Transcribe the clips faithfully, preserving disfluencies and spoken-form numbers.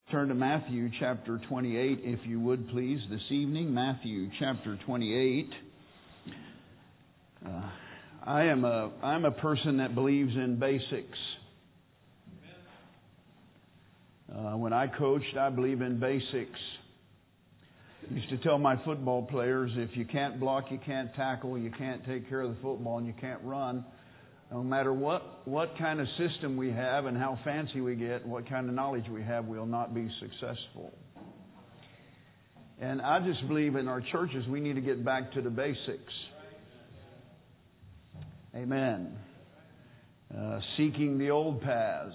Turn to Matthew chapter twenty-eight, if you would please, this evening. Matthew chapter twenty-eight. Uh, I am a I'm a person that believes in basics. Uh, when I coached, I believe in basics. I used to tell my football players, if you can't block, you can't tackle, you can't take care of the football, and you can't run, no matter what, what kind of system we have and how fancy we get, what kind of knowledge we have, we'll not be successful. And I just believe in our churches we need to get back to the basics. Amen. Uh, seeking the old paths.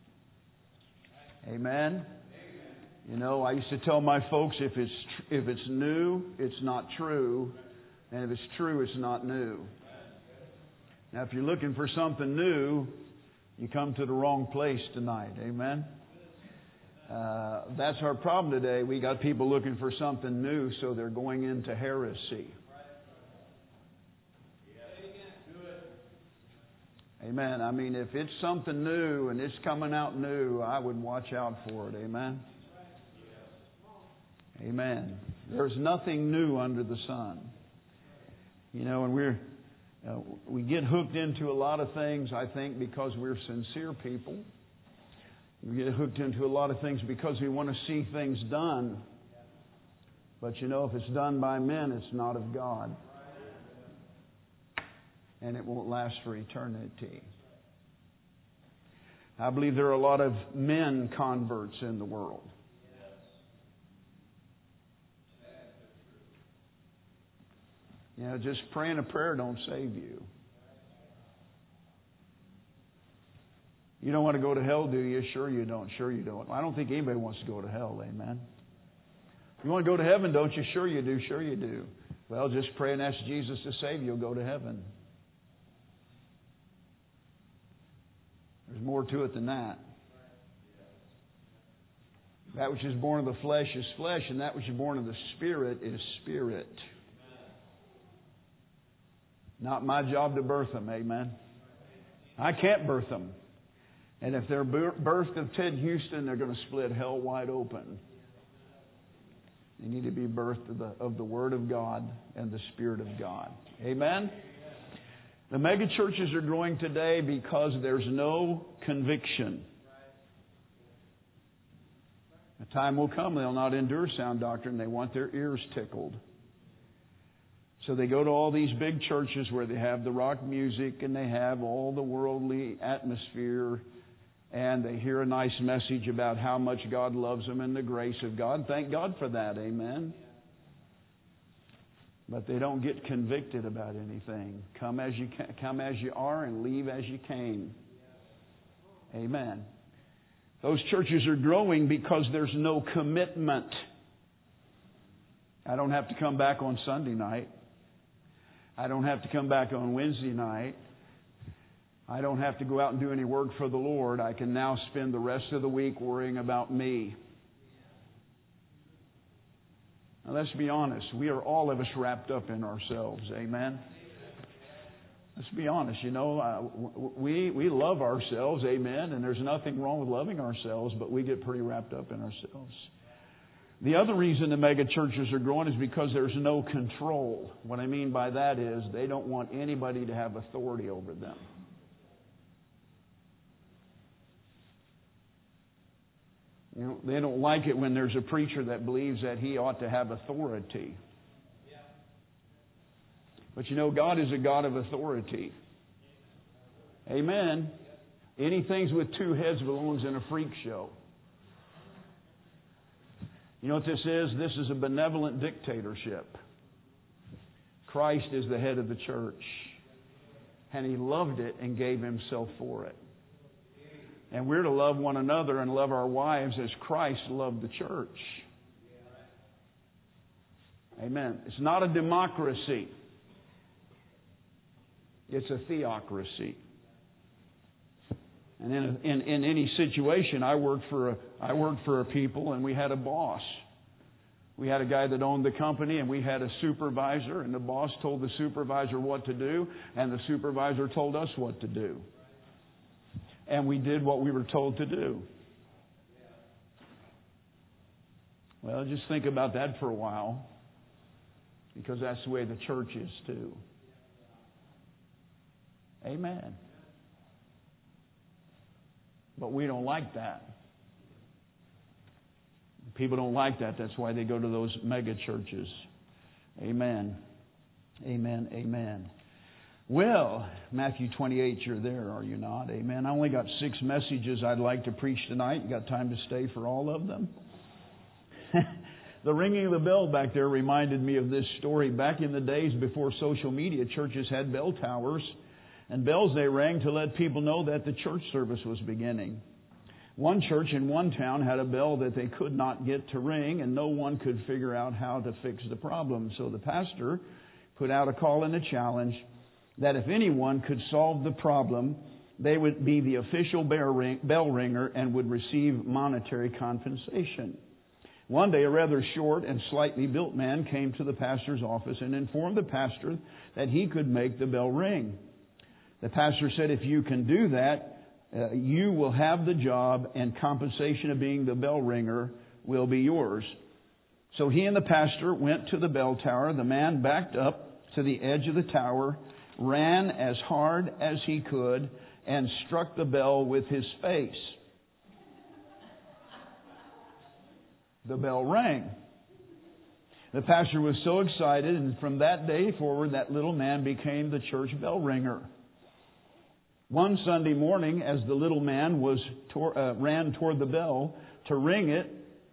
Amen. You know, I used to tell my folks, if it's tr- if it's new, it's not true, and if it's true, it's not new. Now, if you're looking for something new, you come to the wrong place tonight. Amen. Uh, that's our problem today. We got people looking for something new, so they're going into heresy. Amen. I mean, if it's something new and it's coming out new, I would watch out for it. Amen. Amen. There's nothing new under the sun. You know, and we're uh, we get hooked into a lot of things, I think, because we're sincere people. We get hooked into a lot of things because we want to see things done. But you know, if it's done by men, it's not of God. And it won't last for eternity. I believe there are a lot of men converts in the world. You know, just praying a prayer don't save you. You don't want to go to hell, do you? Sure you don't. Sure you don't. I don't think anybody wants to go to hell. Amen. You want to go to heaven, don't you? Sure you do. Sure you do. Well, just pray and ask Jesus to save you. You'll go to heaven. There's more to it than that. That which is born of the flesh is flesh, and that which is born of the Spirit is spirit. Not my job to birth them, amen. I can't birth them. And if they're birthed of Ted Houston, they're going to split hell wide open. They need to be birthed of the, of the Word of God and the Spirit of God. Amen? The mega churches are growing today because there's no conviction. A time will come they'll not endure sound doctrine. They want their ears tickled. So they go to all these big churches where they have the rock music and they have all the worldly atmosphere, and they hear a nice message about how much God loves them and the grace of God. Thank God for that. Amen. But they don't get convicted about anything. Come as you can, come as you are and leave as you came. Amen. Those churches are growing because there's no commitment. I don't have to come back on Sunday night. I don't have to come back on Wednesday night. I don't have to go out and do any work for the Lord. I can now spend the rest of the week worrying about me. Now, let's be honest. We are all of us wrapped up in ourselves. Amen? Let's be honest. You know, uh, we, we love ourselves. Amen? And there's nothing wrong with loving ourselves, but we get pretty wrapped up in ourselves. The other reason the mega churches are growing is because there's no control. What I mean by that is they don't want anybody to have authority over them. You know, they don't like it when there's a preacher that believes that he ought to have authority. But you know, God is a God of authority. Amen. Anything with two heads belongs in a freak show. You know what this is? This is a benevolent dictatorship. Christ is the head of the church. And He loved it and gave Himself for it. And we're to love one another and love our wives as Christ loved the church. Amen. It's not a democracy. It's a theocracy. And in, a, in in any situation, I worked for a I worked for a people, and we had a boss. We had a guy that owned the company, and we had a supervisor, and the boss told the supervisor what to do, and the supervisor told us what to do. And we did what we were told to do. Well, just think about that for a while, because that's the way the church is too. Amen. But we don't like that. People don't like that. That's why they go to those mega churches. Amen. Amen. Amen. Well, Matthew twenty-eight, you're there, are you not? Amen. I only got six messages I'd like to preach tonight. You got time to stay for all of them? The ringing of the bell back there reminded me of this story. Back in the days before social media, churches had bell towers, and bells they rang to let people know that the church service was beginning. One church in one town had a bell that they could not get to ring, and no one could figure out how to fix the problem. So the pastor put out a call and a challenge that if anyone could solve the problem, they would be the official bell ringer and would receive monetary compensation. One day, a rather short and slightly built man came to the pastor's office and informed the pastor that he could make the bell ring. The pastor said, if you can do that, uh, you will have the job, and compensation of being the bell ringer will be yours. So he and the pastor went to the bell tower. The man backed up to the edge of the tower, ran as hard as he could, and struck the bell with his face. The bell rang. The pastor was so excited, and from that day forward, that little man became the church bell ringer. One Sunday morning, as the little man was tor- uh, ran toward the bell to ring it,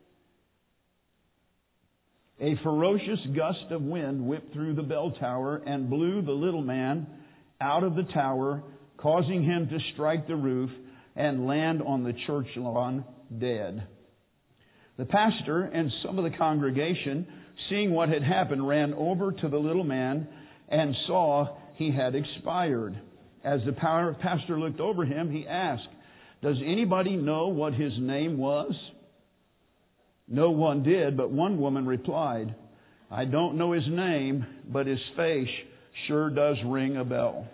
a ferocious gust of wind whipped through the bell tower and blew the little man out of the tower, causing him to strike the roof and land on the church lawn dead. The pastor and some of the congregation, seeing what had happened, ran over to the little man and saw he had expired. As the pastor looked over him, he asked, "Does anybody know what his name was?" No one did, but one woman replied, "I don't know his name, but his face sure does ring a bell."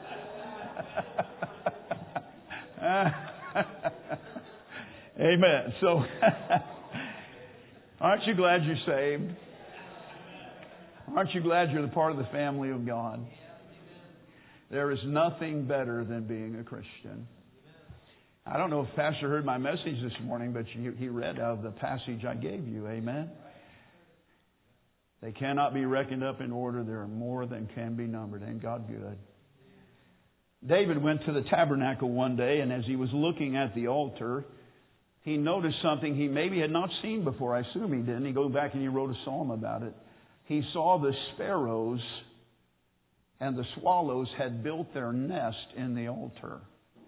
Amen. So, aren't you glad you're saved? Aren't you glad you're the part of the family of God? There is nothing better than being a Christian. I don't know if Pastor heard my message this morning, but he read out of the passage I gave you. Amen. They cannot be reckoned up in order. There are more than can be numbered. Ain't God good? David went to the tabernacle one day, and as he was looking at the altar, he noticed something he maybe had not seen before. I assume he didn't. He goes back and he wrote a psalm about it. He saw the sparrows and the swallows had built their nest in the altar.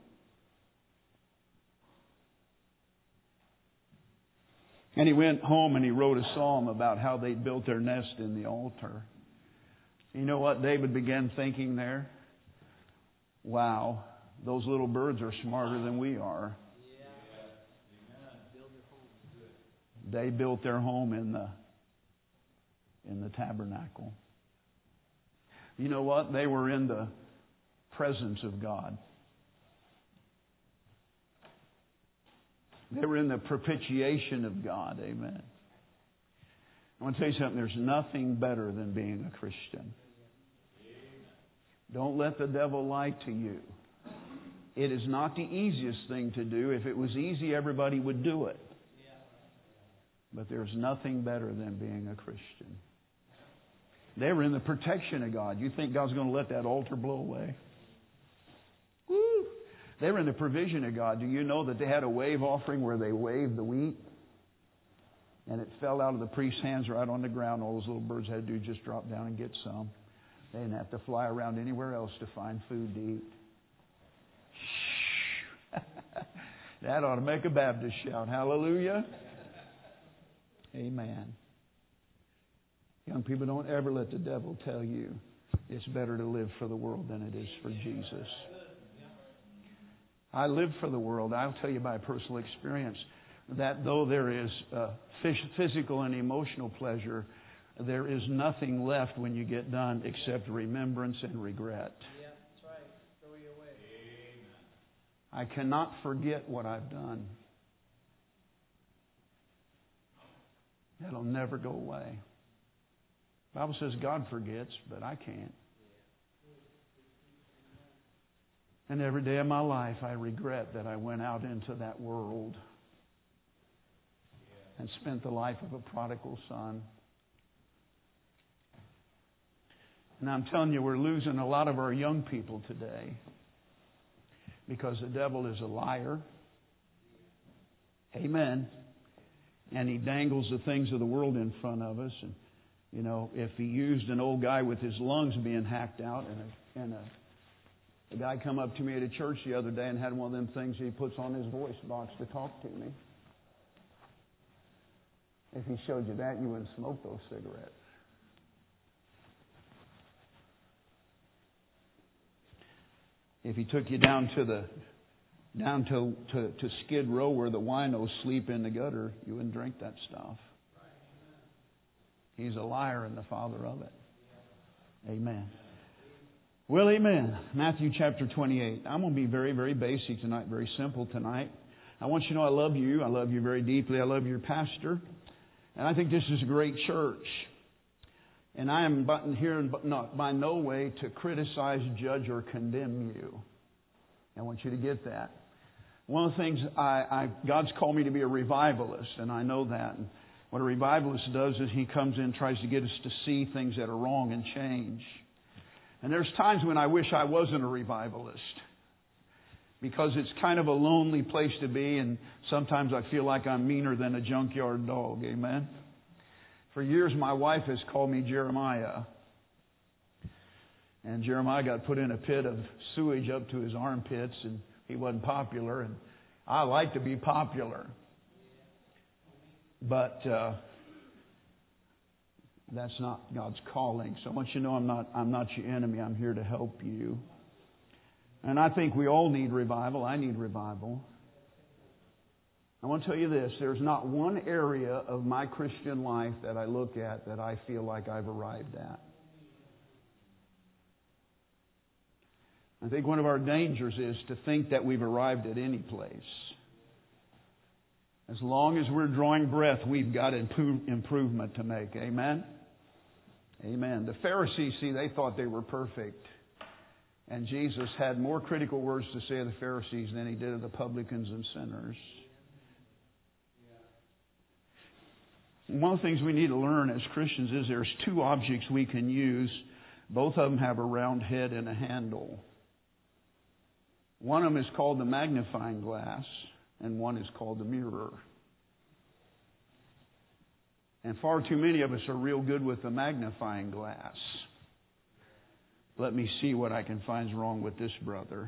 And he went home and he wrote a psalm about how they built their nest in the altar. You know what David began thinking there? Wow, those little birds are smarter than we are. They built their home in the in the tabernacle. You know what? They were in the presence of God. They were in the propitiation of God. Amen. I want to tell you something. There's nothing better than being a Christian. Don't let the devil lie to you. It is not the easiest thing to do. If it was easy, everybody would do it. But there's nothing better than being a Christian. They were in the protection of God. You think God's going to let that altar blow away? Woo! They were in the provision of God. Do you know that they had a wave offering where they waved the wheat? And it fell out of the priest's hands right on the ground. All those little birds had to do just drop down and get some. They didn't have to fly around anywhere else to find food to eat. That ought to make a Baptist shout. Hallelujah. Amen. Young people, don't ever let the devil tell you it's better to live for the world than it is for Jesus. I live for the world. I'll tell you by personal experience that though there is uh, physical and emotional pleasure, there is nothing left when you get done except remembrance and regret. Yeah, that's right. Throw you away. I cannot forget what I've done. That'll never go away. The Bible says God forgets, but I can't. And every day of my life, I regret that I went out into that world and spent the life of a prodigal son. And I'm telling you, we're losing a lot of our young people today because the devil is a liar. Amen. And he dangles the things of the world in front of us. And, you know, if he used an old guy with his lungs being hacked out, and a, and a, a guy come up to me at a church the other day and had one of them things he puts on his voice box to talk to me. If he showed you that, you wouldn't smoke those cigarettes. If he took you down to the down to, to, to Skid Row where the winos sleep in the gutter, you wouldn't drink that stuff. He's a liar and the father of it. Amen. Well, amen. Matthew chapter twenty-eight. I'm going to be very, very basic tonight, very simple tonight. I want you to know I love you. I love you very deeply. I love your pastor. And I think this is a great church. And I am but here not by no way to criticize, judge, or condemn you. I want you to get that. One of the things I, I God's called me to be a revivalist, and I know that. And what a revivalist does is he comes in and tries to get us to see things that are wrong and change. And there's times when I wish I wasn't a revivalist, because it's kind of a lonely place to be, and sometimes I feel like I'm meaner than a junkyard dog. Amen. For years, my wife has called me Jeremiah. And Jeremiah got put in a pit of sewage up to his armpits, and he wasn't popular. And I like to be popular. But uh, that's not God's calling. So I want you to know I'm not, I'm not your enemy. I'm here to help you. And I think we all need revival. I need revival. I want to tell you this. There's not one area of my Christian life that I look at that I feel like I've arrived at. I think one of our dangers is to think that we've arrived at any place. As long as we're drawing breath, we've got improve, improvement to make. Amen? Amen. The Pharisees, see, they thought they were perfect. And Jesus had more critical words to say of the Pharisees than he did of the publicans and sinners. One of the things we need to learn as Christians is there's two objects we can use. Both of them have a round head and a handle. One of them is called the magnifying glass, and one is called the mirror. And far too many of us are real good with the magnifying glass. Let me see what I can find wrong with this brother.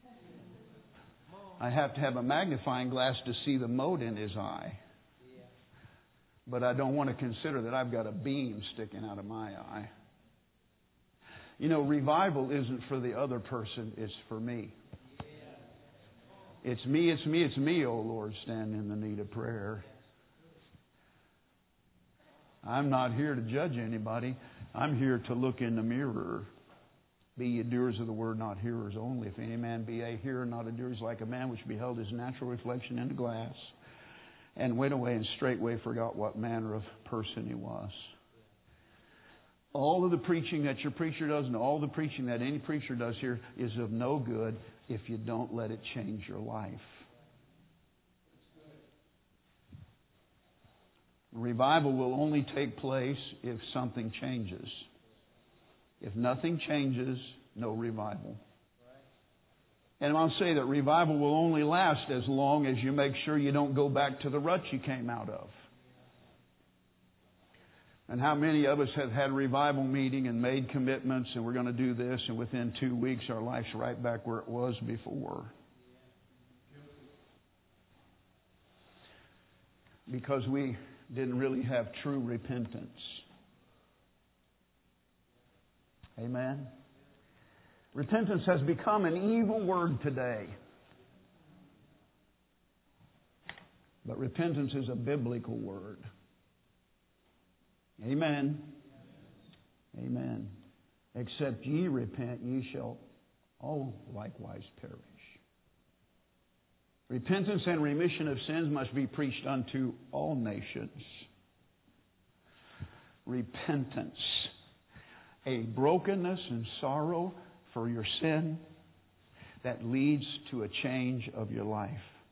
I have to have a magnifying glass to see the mote in his eye. But I don't want to consider that I've got a beam sticking out of my eye. You know, revival isn't for the other person, it's for me. It's me, it's me, it's me, oh Lord, stand in the need of prayer. I'm not here to judge anybody. I'm here to look in the mirror. Be ye doers of the word, not hearers only. If any man be a hearer, not a doer, is like a man which beheld his natural reflection in the glass, and went away and straightway forgot what manner of person he was. All of the preaching that your preacher does and all the preaching that any preacher does here is of no good if you don't let it change your life. Revival will only take place if something changes. If nothing changes, no revival. And I'll say that revival will only last as long as you make sure you don't go back to the rut you came out of. And how many of us have had revival meeting and made commitments and we're going to do this, and within two weeks our life's right back where it was before. Because we didn't really have true repentance. Amen. Repentance has become an evil word today. But repentance is a biblical word. Amen. Amen. Except ye repent, ye shall all likewise perish. Repentance and remission of sins must be preached unto all nations. repentance. A brokenness and sorrow for your sin that leads to a change of your life.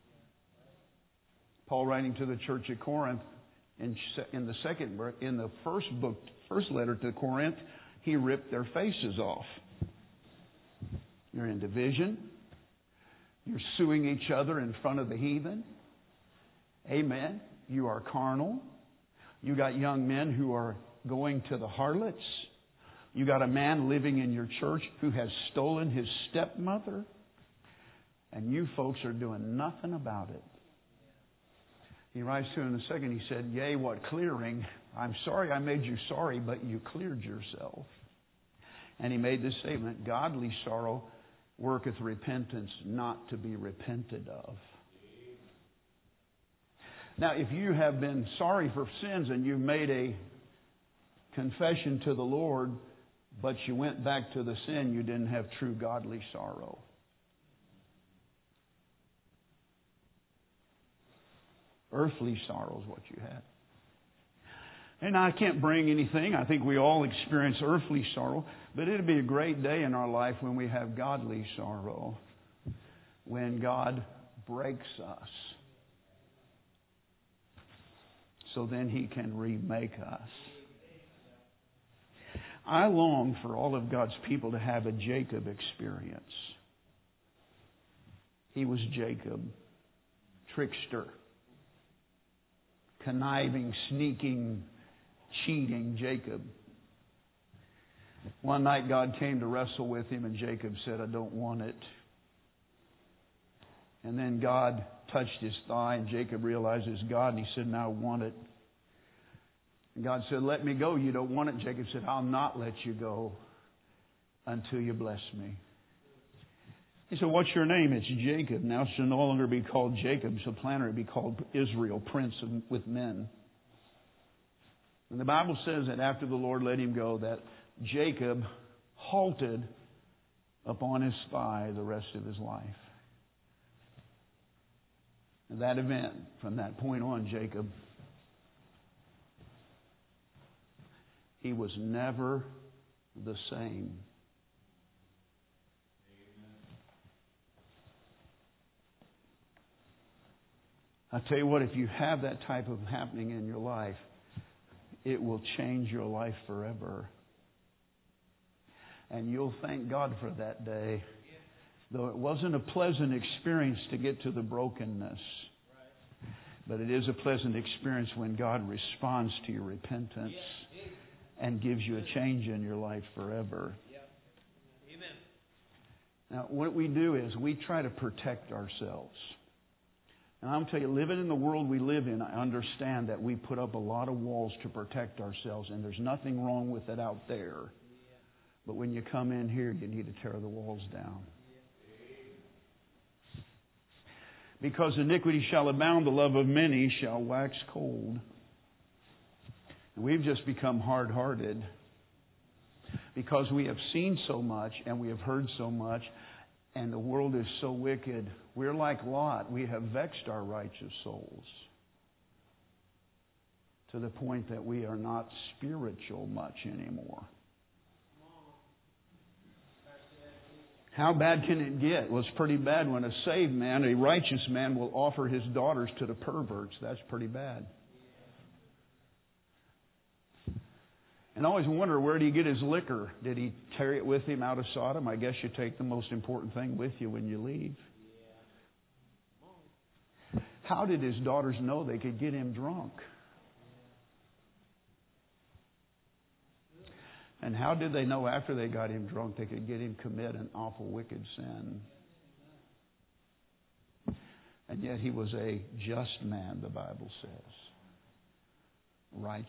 Paul, writing to the church at Corinth, in, in the second, in the first book, first letter to Corinth, he ripped their faces off. You're in division. You're suing each other in front of the heathen. Amen. You are carnal. You got young men who are going to the harlots. You got a man living in your church who has stolen his stepmother. And you folks are doing nothing about it. He writes to him in a second, he said, "Yea, what clearing? I'm sorry I made you sorry, but you cleared yourself." And he made this statement, "Godly sorrow worketh repentance, not to be repented of." Now, if you have been sorry for sins and you've made a confession to the Lord, but you went back to the sin, you didn't have true godly sorrow. Earthly sorrow is what you had. And I can't bring anything. I think we all experience earthly sorrow. But it'll be a great day in our life when we have godly sorrow. When God breaks us. So then He can remake us. I long for all of God's people to have a Jacob experience. He was Jacob, trickster, conniving, sneaking, cheating Jacob. One night God came to wrestle with him and Jacob said, "I don't want it." And then God touched his thigh and Jacob realized it's God and he said, "Now I want it." And God said, "Let me go. You don't want it." Jacob said, "I'll not let you go until you bless me." He said, "What's your name?" "It's Jacob. Now it shall no longer be called Jacob, supplanter. It be called Israel, prince of, with men." And the Bible says that after the Lord let him go, that Jacob halted upon his thigh the rest of his life. And that event, from that point on, Jacob, he was never the same. I tell you what, if you have that type of happening in your life, it will change your life forever. And you'll thank God for that day. Though it wasn't a pleasant experience to get to the brokenness. But it is a pleasant experience when God responds to your repentance and gives you a change in your life forever. Now, what we do is we try to protect ourselves. And I'm telling you, living in the world we live in, I understand that we put up a lot of walls to protect ourselves, and there's nothing wrong with it out there. But when you come in here, you need to tear the walls down. Because iniquity shall abound, the love of many shall wax cold. And we've just become hard-hearted because we have seen so much and we have heard so much, and the world is so wicked. We're like Lot. We have vexed our righteous souls to the point that we are not spiritual much anymore. How bad can it get? Well, it's pretty bad when a saved man, a righteous man, will offer his daughters to the perverts. That's pretty bad. And I always wonder, where did he get his liquor? Did he carry it with him out of Sodom? I guess you take the most important thing with you when you leave. How did his daughters know they could get him drunk? And how did they know after they got him drunk they could get him commit an awful wicked sin? And yet he was a just man, the Bible says. Righteous.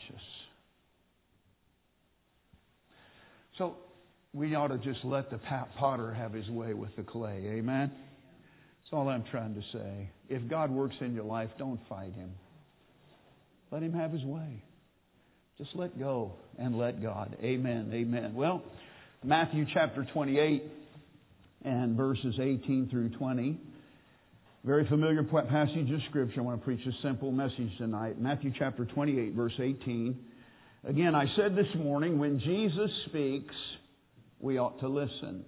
So we ought to just let the potter have his way with the clay. Amen? That's all I'm trying to say. If God works in your life, don't fight Him. Let Him have His way. Just let go and let God. Amen. Amen. Well, Matthew chapter twenty-eight and verses eighteen through twenty. Very familiar passage of Scripture. I want to preach a simple message tonight. Matthew chapter twenty-eight, verse eighteen. Again, I said this morning, when Jesus speaks, we ought to listen.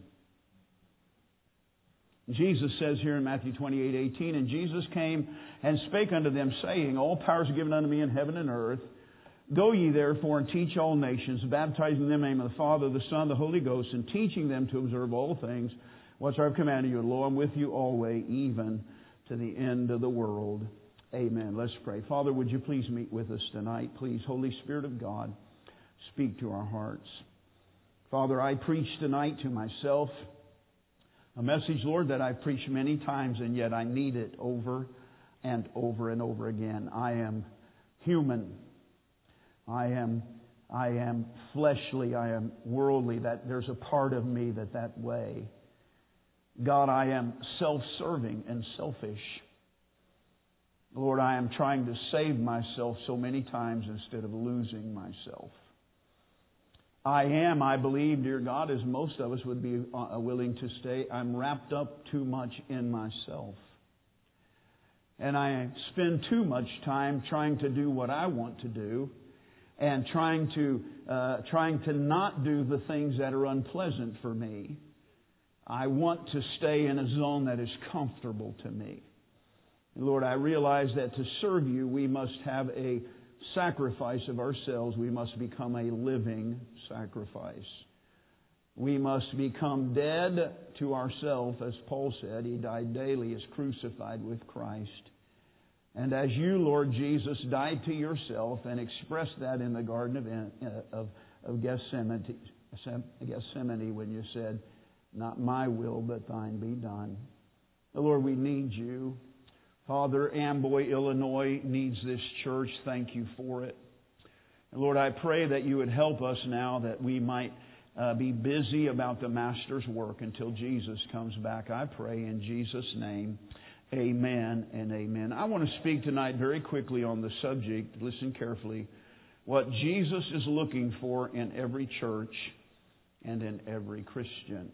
Jesus says here in Matthew twenty-eight eighteen, and Jesus came and spake unto them, saying, All power is given unto me in heaven and earth. Go ye therefore and teach all nations, baptizing them in the name of the Father, the Son, the Holy Ghost, and teaching them to observe all things whatsoever I have commanded you. And lo, I'm with you always, even to the end of the world. Amen. Let's pray. Father, would you please meet with us tonight? Please, Holy Spirit of God, speak to our hearts. Father, I preach tonight to myself a message, Lord, that I've preached many times, and yet I need it over and over and over again. I am human. I am, I am fleshly. I am worldly. That there's a part of me that that way. God, I am self-serving and selfish. Lord, I am trying to save myself so many times instead of losing myself. I am, I believe, dear God, as most of us would be willing to stay, I'm wrapped up too much in myself. And I spend too much time trying to do what I want to do and trying to uh, trying to not do the things that are unpleasant for me. I want to stay in a zone that is comfortable to me. And Lord, I realize that to serve you, we must have a sacrifice of ourselves. We must become a living sacrifice. We must become dead to ourselves, as Paul said. He died daily, is crucified with Christ. And as you, Lord Jesus, died to yourself and expressed that in the Garden of, of, of Gethsemane, Gethsemane when you said, Not my will, but thine be done. Lord, we need you. Father, Amboy, Illinois needs this church. Thank you for it. And Lord, I pray that you would help us now that we might uh, be busy about the Master's work until Jesus comes back. I pray in Jesus' name. Amen and amen. I want to speak tonight very quickly on the subject, listen carefully, what Jesus is looking for in every church and in every Christian.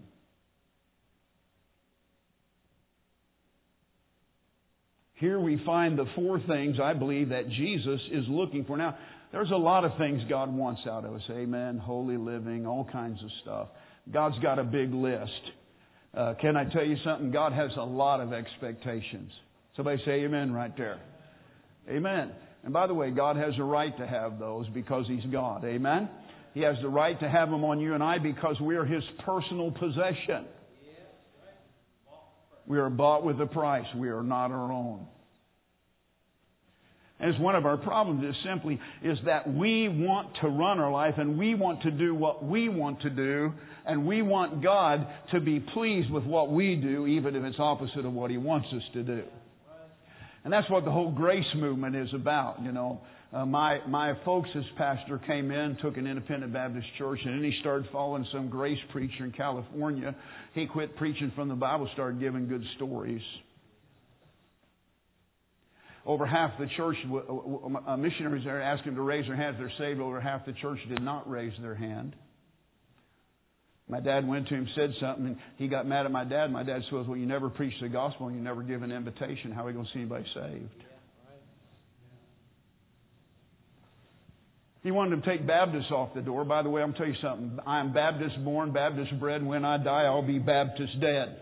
Here we find the four things I believe that Jesus is looking for. Now, there's a lot of things God wants out of us. Amen. Holy living, all kinds of stuff. God's got a big list. Uh, can I tell you something? God has a lot of expectations. Somebody say amen right there. Amen. And by the way, God has a right to have those because He's God. Amen. He has the right to have them on you and I because we are His personal possession. We are bought with a price. We are not our own. And it's one of our problems is simply is that we want to run our life and we want to do what we want to do and we want God to be pleased with what we do even if it's opposite of what He wants us to do. And that's what the whole grace movement is about, you know. Uh, my my folks' pastor came in, took an independent Baptist church, and then he started following some grace preacher in California. He quit preaching from the Bible, started giving good stories. Over half the church, uh, missionaries there asked him to raise their hands. They're saved. Over half the church did not raise their hand. My dad went to him, said something, and he got mad at my dad. My dad says, well, you never preach the gospel and you never give an invitation. How are we going to see anybody saved? He wanted to take Baptists off the door. By the way, I'm going to tell you something. I am Baptist born, Baptist bred. When I die, I'll be Baptist dead.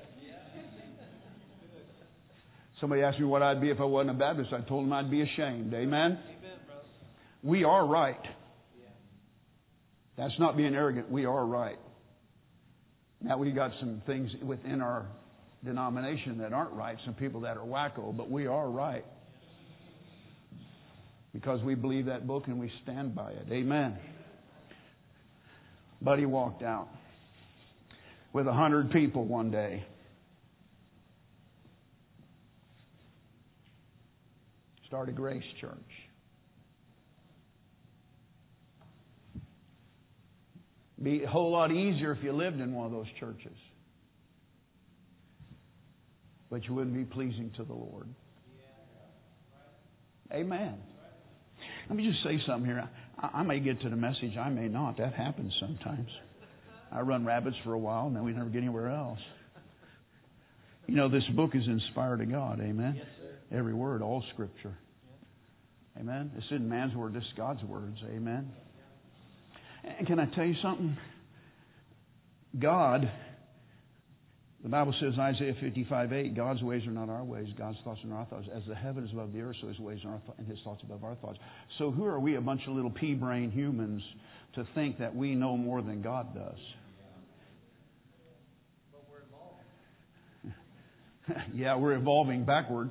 Somebody asked me what I'd be if I wasn't a Baptist. I told them I'd be ashamed. Amen? Amen, brother. We are right. That's not being arrogant. We are right. Now, we got some things within our denomination that aren't right. Some people that are wacko. But we are right. Because we believe that book and we stand by it. Amen. Buddy walked out with a hundred people one day. Started Grace Church. Be a whole lot easier if you lived in one of those churches. But you wouldn't be pleasing to the Lord. Amen. Let me just say something here. I, I may get to the message. I may not. That happens sometimes. I run rabbits for a while and then we never get anywhere else. You know, this book is inspired of God. Amen. Yes, sir. Every word, all Scripture. Amen. This isn't man's word. This is God's words. Amen. And can I tell you something? God, the Bible says in Isaiah fifty-five eight, God's ways are not our ways, God's thoughts are not our thoughts. As the heavens above the earth, so His ways are our th- and His thoughts above our thoughts. So who are we, a bunch of little pea-brain humans, to think that we know more than God does? But we're evolving. Yeah, we're evolving backward.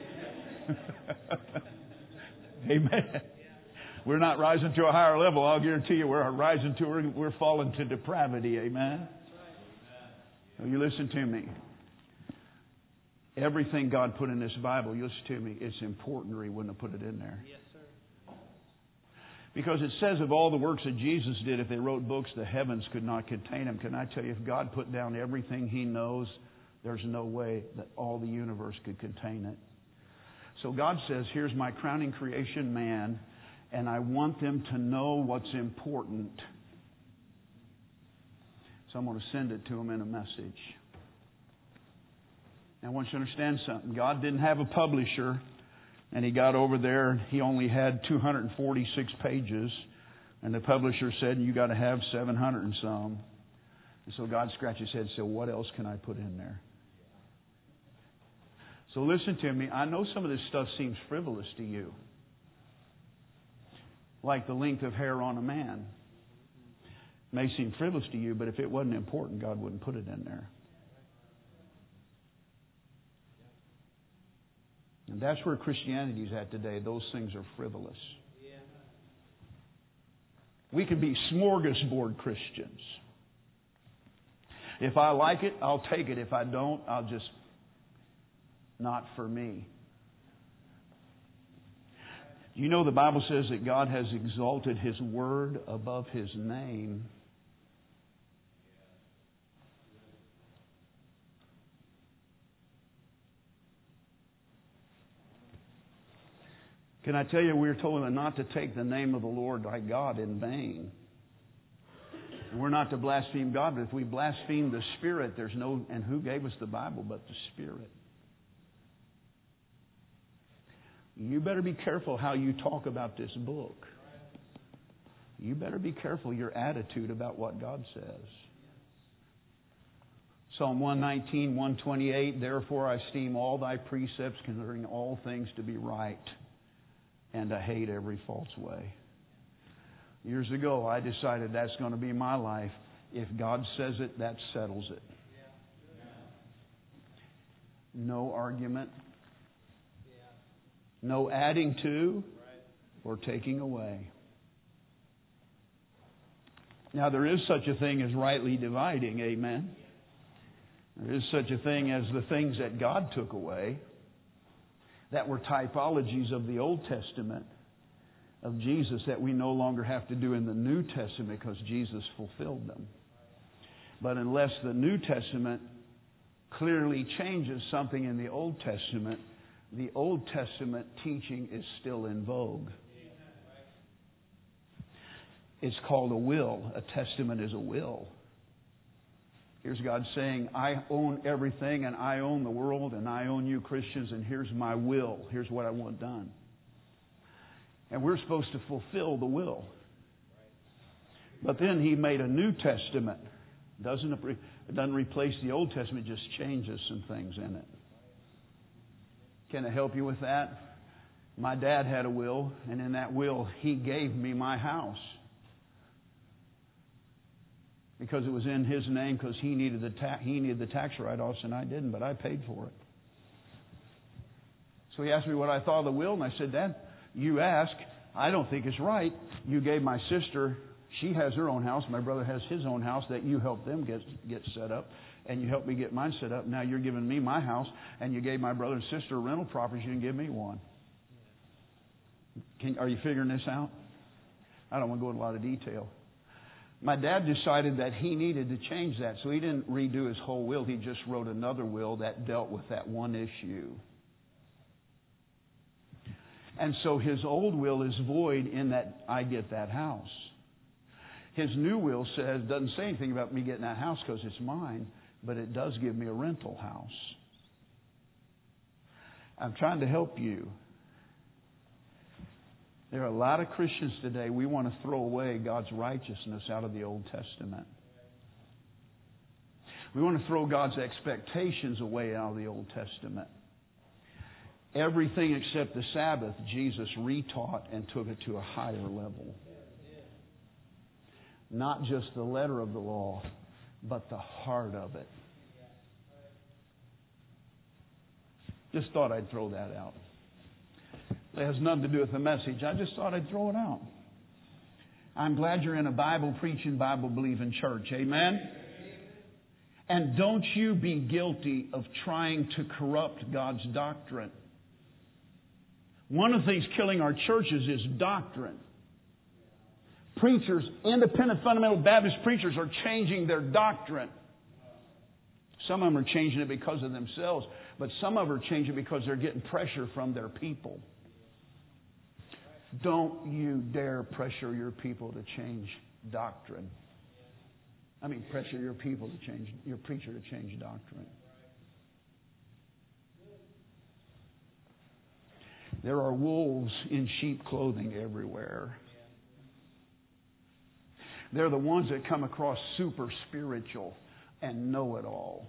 Amen. We're not rising to a higher level. I'll guarantee you we're rising to, we're, we're falling to depravity. Amen. Now you listen to me. Everything God put in this Bible, you listen to me, it's important or He wouldn't have put it in there. Yes, sir. Because it says of all the works that Jesus did, if they wrote books, the heavens could not contain them. Can I tell you, if God put down everything He knows, there's no way that all the universe could contain it. So God says, here's my crowning creation, man, and I want them to know what's important. So I'm going to send it to them in a message. Now, I want you to understand something. God didn't have a publisher, and He got over there, He only had two hundred forty-six pages, and the publisher said, you got to have seven hundred and some. And so God scratched His head and said, what else can I put in there? So listen to me. I know some of this stuff seems frivolous to you. Like the length of hair on a man. It may seem frivolous to you, but if it wasn't important, God wouldn't put it in there. And that's where Christianity is at today. Those things are frivolous. We can be smorgasbord Christians. If I like it, I'll take it. If I don't, I'll just... Not for me. You know the Bible says that God has exalted His Word above His name. Can I tell you, we're told not to take the name of the Lord thy God in vain. And we're not to blaspheme God, but if we blaspheme the Spirit, there's no... And who gave us the Bible but the Spirit? You better be careful how you talk about this book. You better be careful your attitude about what God says. Psalm one nineteen, one twenty-eight, therefore I esteem all thy precepts, considering all things to be right, and I hate every false way. Years ago, I decided that's going to be my life. If God says it, that settles it. No argument. No adding to or taking away. Now, there is such a thing as rightly dividing, amen? There is such a thing as the things that God took away that were typologies of the Old Testament of Jesus that we no longer have to do in the New Testament because Jesus fulfilled them. But unless the New Testament clearly changes something in the Old Testament, the Old Testament teaching is still in vogue. It's called a will. A testament is a will. Here's God saying, I own everything and I own the world and I own you Christians and here's my will. Here's what I want done. And we're supposed to fulfill the will. But then He made a New Testament. Doesn't it doesn't replace the Old Testament, just changes some things in it. Can I help you with that? My dad had a will, and in that will, he gave me my house. Because it was in his name, because he needed the ta- he needed the tax write-offs, and I didn't, but I paid for it. So he asked me what I thought of the will, and I said, Dad, you ask. I don't think it's right. You gave my sister, she has her own house, my brother has his own house, that you helped them get get set up. And you helped me get mine set up. Now you're giving me my house, and you gave my brother and sister rental properties. You didn't give me one. Can, are you figuring this out? I don't want to go into a lot of detail. My dad decided that he needed to change that, so he didn't redo his whole will. He just wrote another will that dealt with that one issue. And so his old will is void in that I get that house. His new will says, doesn't say anything about me getting that house because it's mine, but it does give me a rental house. I'm trying to help you. There are a lot of Christians today, we want to throw away God's righteousness out of the Old Testament. We want to throw God's expectations away out of the Old Testament. Everything except the Sabbath, Jesus retaught and took it to a higher level. Not just the letter of the law, but the heart of it. Just thought I'd throw that out. It has nothing to do with the message. I just thought I'd throw it out. I'm glad you're in a Bible-preaching, Bible-believing church. Amen? And don't you be guilty of trying to corrupt God's doctrine. One of the things killing our churches is doctrine. Preachers, independent fundamental Baptist preachers, are changing their doctrine. Some of them are changing it because of themselves, but some of them are changing it because they're getting pressure from their people. Don't you dare pressure your people to change doctrine. I mean, pressure your people to change, your preacher to change doctrine. There are wolves in sheep clothing everywhere. They're the ones that come across super spiritual and know it all.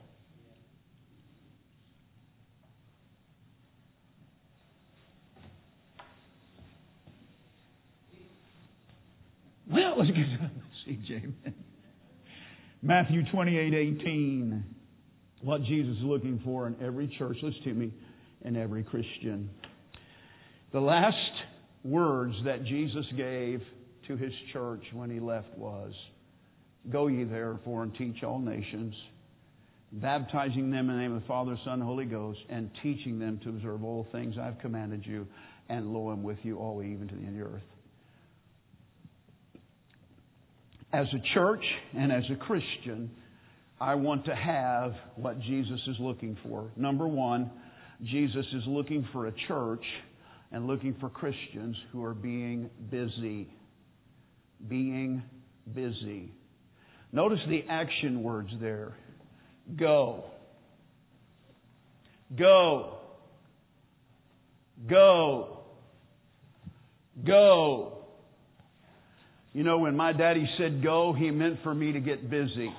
Well, let's get to the message, amen. Matthew twenty-eight eighteen. What Jesus is looking for in every church, listen to me, in every Christian. The last words that Jesus gave to His church when He left was, "Go ye therefore and teach all nations, baptizing them in the name of the Father, Son, and Holy Ghost, and teaching them to observe all things I've commanded you, and lo, I'm with you all even to the end of the earth." As a church and as a Christian, I want to have what Jesus is looking for. Number one, Jesus is looking for a church and looking for Christians who are being busy. Being busy. Notice the action words there. Go. Go. Go. Go. You know, when my daddy said go, he meant for me to get busy.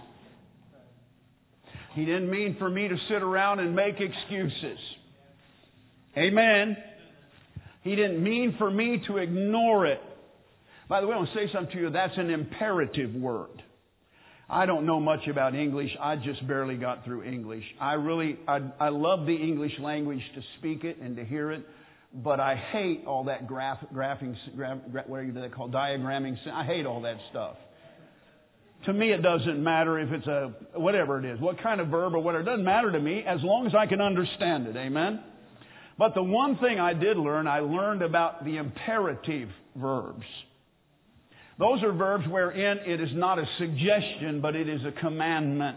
He didn't mean for me to sit around and make excuses. Amen. He didn't mean for me to ignore it. By the way, I want to say something to you. That's an imperative word. I don't know much about English. I just barely got through English. I really, I, I love the English language to speak it and to hear it. But I hate all that graph, graphing, graph, what are they called? Diagramming. I hate all that stuff. To me, it doesn't matter if it's a, whatever it is, what kind of verb or whatever. It doesn't matter to me as long as I can understand it. Amen? But the one thing I did learn, I learned about the imperative verbs. Those are verbs wherein it is not a suggestion, but it is a commandment.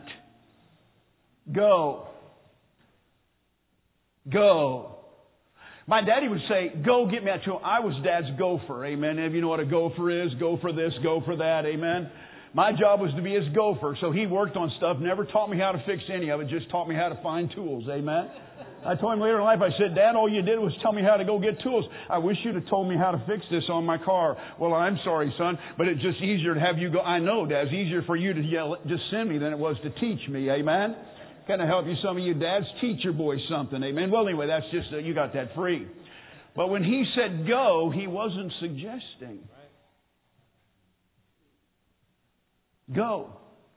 Go. Go. My daddy would say, go get me that tool. I was Dad's gopher. Amen. If you know what a gopher is, go for this, go for that. Amen. My job was to be his gopher. So he worked on stuff, never taught me how to fix any of it, just taught me how to find tools. Amen. I told him later in life, I said, Dad, all you did was tell me how to go get tools. I wish you'd have told me how to fix this on my car. Well, I'm sorry, son, but it's just easier to have you go. I know, Dad, it's easier for you to yell, just send me than it was to teach me. Amen. Kind of help you, some of you dads, teach your boys something. Amen. Well, anyway, that's just, uh, you got that free. But when he said go, he wasn't suggesting. Go.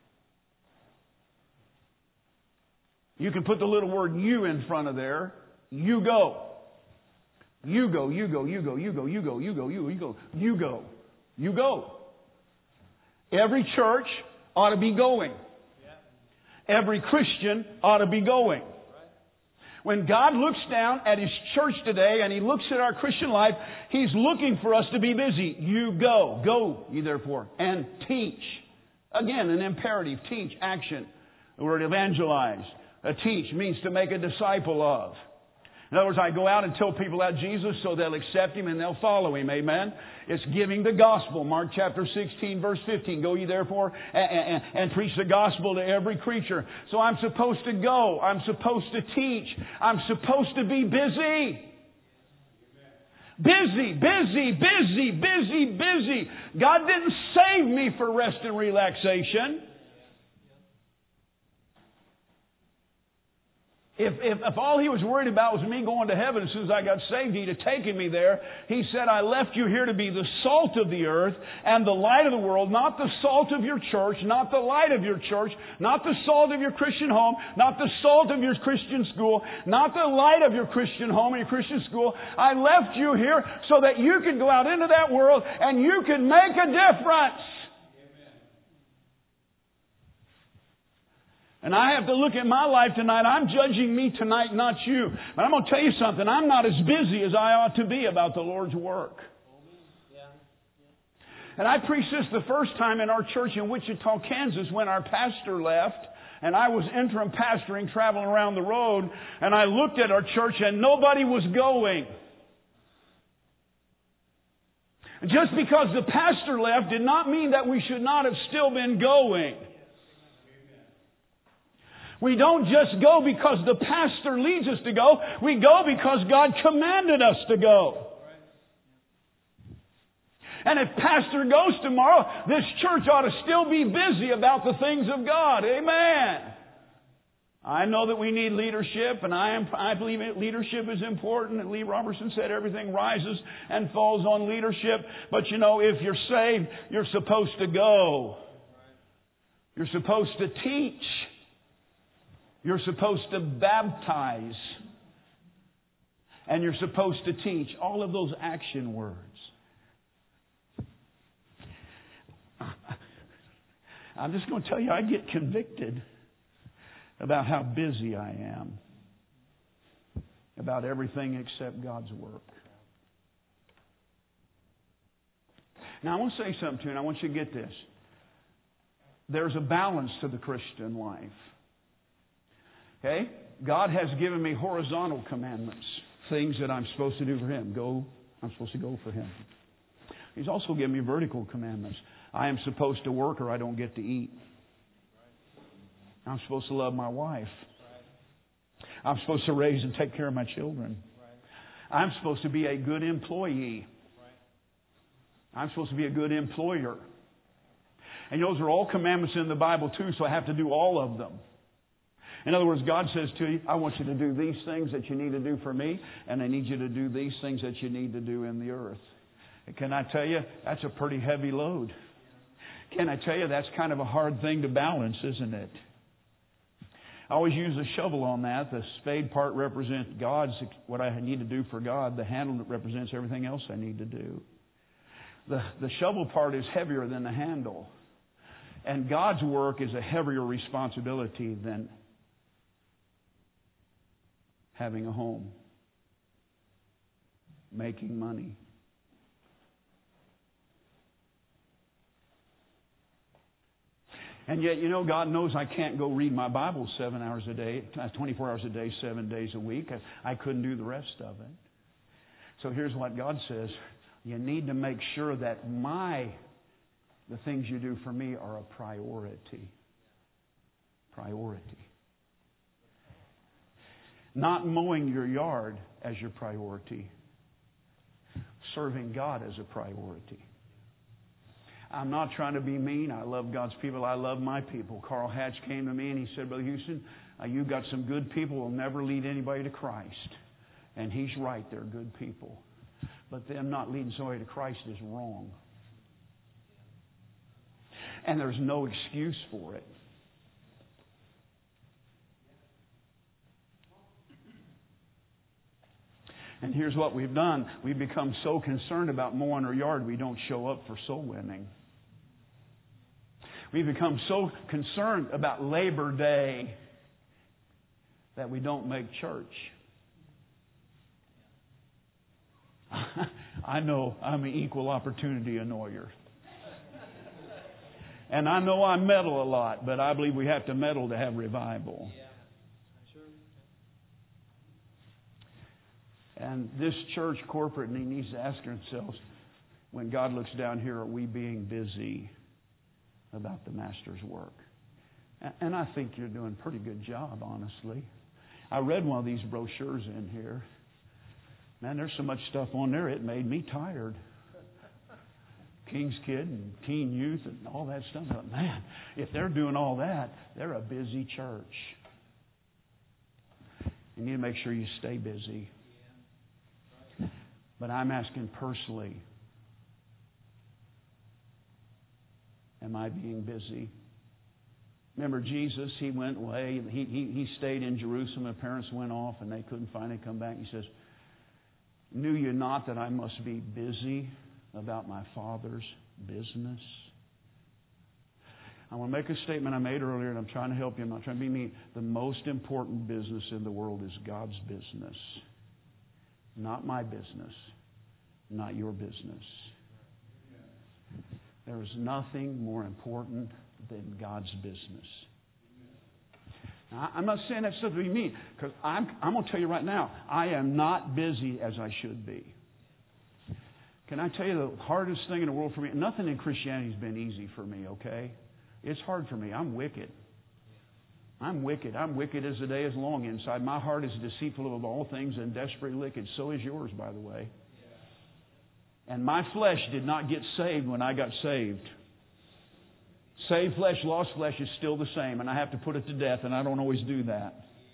You can put the little word you in front of there. You go. You go, you go, you go, you go, you go, you go, you go, you go, you go. You go. Every church ought to be going. Every Christian ought to be going. When God looks down at His church today and He looks at our Christian life, He's looking for us to be busy. You go. Go, ye therefore, and teach. Again, an imperative. Teach, action. The word evangelize. A teach means to make a disciple of. In other words, I go out and tell people about Jesus so they'll accept Him and they'll follow Him. Amen. It's giving the gospel. Mark chapter sixteen, verse fifteen. Go ye therefore and, and, and preach the gospel to every creature. So I'm supposed to go. I'm supposed to teach. I'm supposed to be busy. Busy, busy, busy, busy, busy. God didn't save me for rest and relaxation. If, if, if all He was worried about was me going to heaven as soon as I got saved, He'd have taken me there. He said, I left you here to be the salt of the earth and the light of the world, not the salt of your church, not the light of your church, not the salt of your Christian home, not the salt of your Christian school, not the light of your Christian home and your Christian school. I left you here so that you could go out into that world and you could make a difference. And I have to look at my life tonight. I'm judging me tonight, not you. But I'm going to tell you something. I'm not as busy as I ought to be about the Lord's work. And I preached this the first time in our church in Wichita, Kansas, when our pastor left. And I was interim pastoring, traveling around the road. And I looked at our church and nobody was going. Just because the pastor left did not mean that we should not have still been going. We don't just go because the pastor leads us to go. We go because God commanded us to go. And if pastor goes tomorrow, this church ought to still be busy about the things of God. Amen. I know that we need leadership, and I am I believe leadership is important. And Lee Robertson said everything rises and falls on leadership. But you know, if you're saved, you're supposed to go. You're supposed to teach. You're supposed to baptize. And you're supposed to teach. All of those action words. I'm just going to tell you, I get convicted about how busy I am. About everything except God's work. Now I want to say something to you, and I want you to get this. There's a balance to the Christian life. Okay? God has given me horizontal commandments. Things that I'm supposed to do for Him. Go, I'm supposed to go for Him. He's also given me vertical commandments. I am supposed to work or I don't get to eat. I'm supposed to love my wife. I'm supposed to raise and take care of my children. I'm supposed to be a good employee. I'm supposed to be a good employer. And those are all commandments in the Bible too, so I have to do all of them. In other words, God says to you, I want you to do these things that you need to do for me, and I need you to do these things that you need to do in the earth. And can I tell you, that's a pretty heavy load. Can I tell you, that's kind of a hard thing to balance, isn't it? I always use a shovel on that. The spade part represents God's, what I need to do for God. The handle represents everything else I need to do. The, the shovel part is heavier than the handle. And God's work is a heavier responsibility than having a home, making money. And yet, you know, God knows I can't go read my Bible seven hours a day, twenty-four hours a day, seven days a week. I, I couldn't do the rest of it. So here's what God says. You need to make sure that my, the things you do for me are a priority. Priority. Not mowing your yard as your priority. Serving God as a priority. I'm not trying to be mean. I love God's people. I love my people. Carl Hatch came to me and he said, Brother Houston, uh, you've got some good people who will never lead anybody to Christ. And he's right. They're good people. But them not leading somebody to Christ is wrong. And there's no excuse for it. And here's what we've done. We've become so concerned about mowing our yard, we don't show up for soul winning. We've become so concerned about Labor Day that we don't make church. I know I'm an equal opportunity annoyer. And I know I meddle a lot, but I believe we have to meddle to have revival. And this church corporate needs to ask themselves, when God looks down here, are we being busy about the Master's work? And I think you're doing a pretty good job, honestly. I read one of these brochures in here. Man, there's so much stuff on there, it made me tired. King's Kid and Teen Youth and all that stuff. I thought, man, if they're doing all that, they're a busy church. You need to make sure you stay busy. But I'm asking personally, am I being busy? Remember Jesus, He went away. He, he, he stayed in Jerusalem. His parents went off and they couldn't finally come back. He says, knew you not that I must be busy about my Father's business? I want to make a statement I made earlier, and I'm trying to help you. I'm not trying to be mean. The most important business in the world is God's business. Not my business. Not your business. There is nothing more important than God's business. Now, I'm not saying that stuff to be mean, because I'm, I'm going to tell you right now, I am not busy as I should be. Can I tell you the hardest thing in the world for me? Nothing in Christianity has been easy for me, okay? It's hard for me. I'm wicked. I'm wicked. I'm wicked as the day is long inside. My heart is deceitful of all things and desperately wicked. So is yours, by the way. And my flesh did not get saved when I got saved. Saved flesh, lost flesh is still the same, and I have to put it to death, and I don't always do that.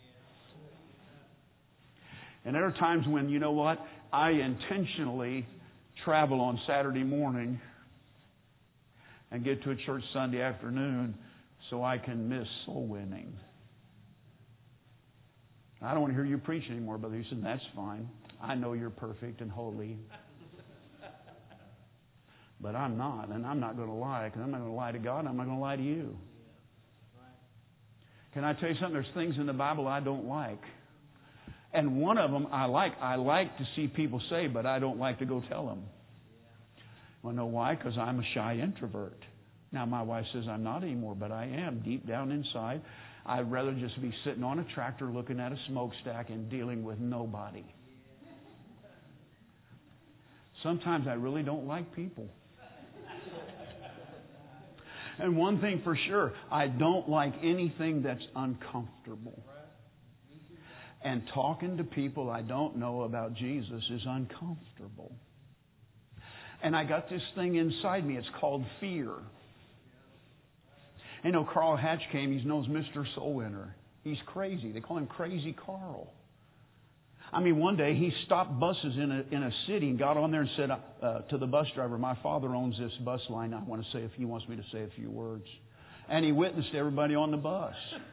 And there are times when, you know what, I intentionally travel on Saturday morning and get to a church Sunday afternoon so I can miss soul winning. I don't want to hear you preach anymore, Brother Houston. That's fine. I know you're perfect and holy. But I'm not, and I'm not going to lie, because I'm not going to lie to God, and I'm not going to lie to you. Can I tell you something? There's things in the Bible I don't like. And one of them I like. I like to see people saved, but I don't like to go tell them. Well, know why? Because I'm a shy introvert. Now, my wife says I'm not anymore, but I am. Deep down inside, I'd rather just be sitting on a tractor looking at a smokestack and dealing with nobody. Sometimes I really don't like people. And one thing for sure, I don't like anything that's uncomfortable. And talking to people I don't know about Jesus is uncomfortable. And I got this thing inside me. It's called fear. You know, Carl Hatch came. He's known as Mister Soul Winner. He's crazy. They call him Crazy Carl. I mean, one day he stopped buses in a in a city and got on there and said uh, to the bus driver, "My father owns this bus line. I want to say if he wants me to say a few words." And he witnessed everybody on the bus.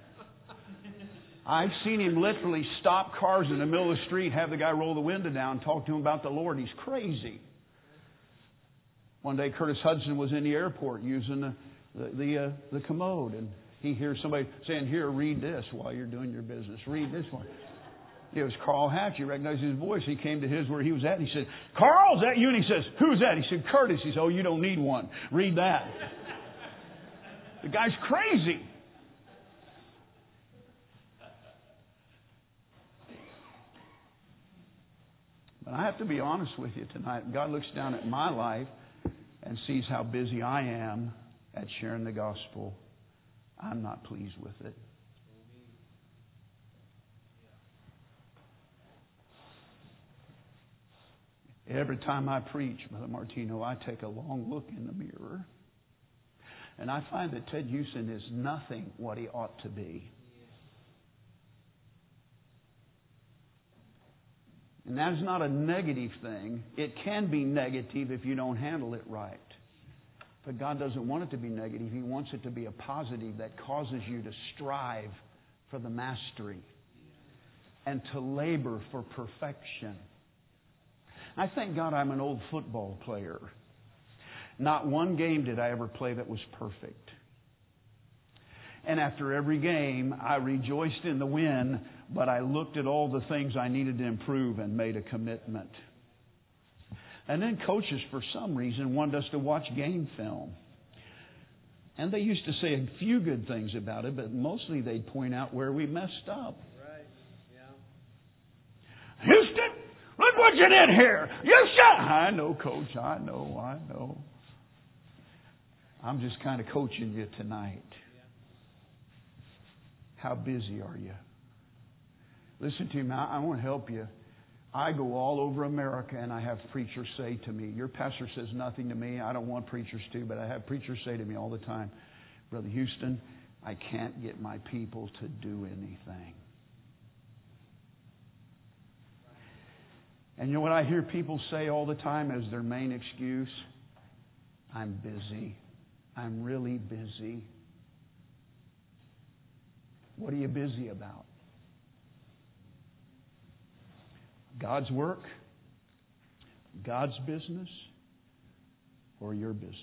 I've seen him literally stop cars in the middle of the street, have the guy roll the window down, talk to him about the Lord. He's crazy. One day Curtis Hudson was in the airport using the the the, uh, the commode, and he hears somebody saying, "Here, read this while you're doing your business. Read this one." It was Carl Hatch. He recognized his voice. He came to his where he was at, and he said, "Carl, is that you?" And he says, "Who's that?" He said, "Curtis." He said, "Oh, you don't need one. Read that." The guy's crazy. But I have to be honest with you tonight. God looks down at my life and sees how busy I am at sharing the gospel. I'm not pleased with it. Every time I preach, Brother Martino, I take a long look in the mirror. And I find that Ted Houston is nothing what he ought to be. And that is not a negative thing. It can be negative if you don't handle it right. But God doesn't want it to be negative. He wants it to be a positive that causes you to strive for the mastery and to labor for perfection. I thank God I'm an old football player. Not one game did I ever play that was perfect. And after every game, I rejoiced in the win, but I looked at all the things I needed to improve and made a commitment. And then coaches, for some reason, wanted us to watch game film. And they used to say a few good things about it, but mostly they'd point out where we messed up. Right. Yeah. Houston, look what you did here. You shot. I know, Coach. I know. I know. I'm just kind of coaching you tonight. How busy are you? Listen to me. I, I want to help you. I go all over America and I have preachers say to me, your pastor says nothing to me. I don't want preachers to, but I have preachers say to me all the time, Brother Houston, I can't get my people to do anything. And you know what I hear people say all the time as their main excuse? I'm busy. I'm really busy. What are you busy about? God's work, God's business, or your business?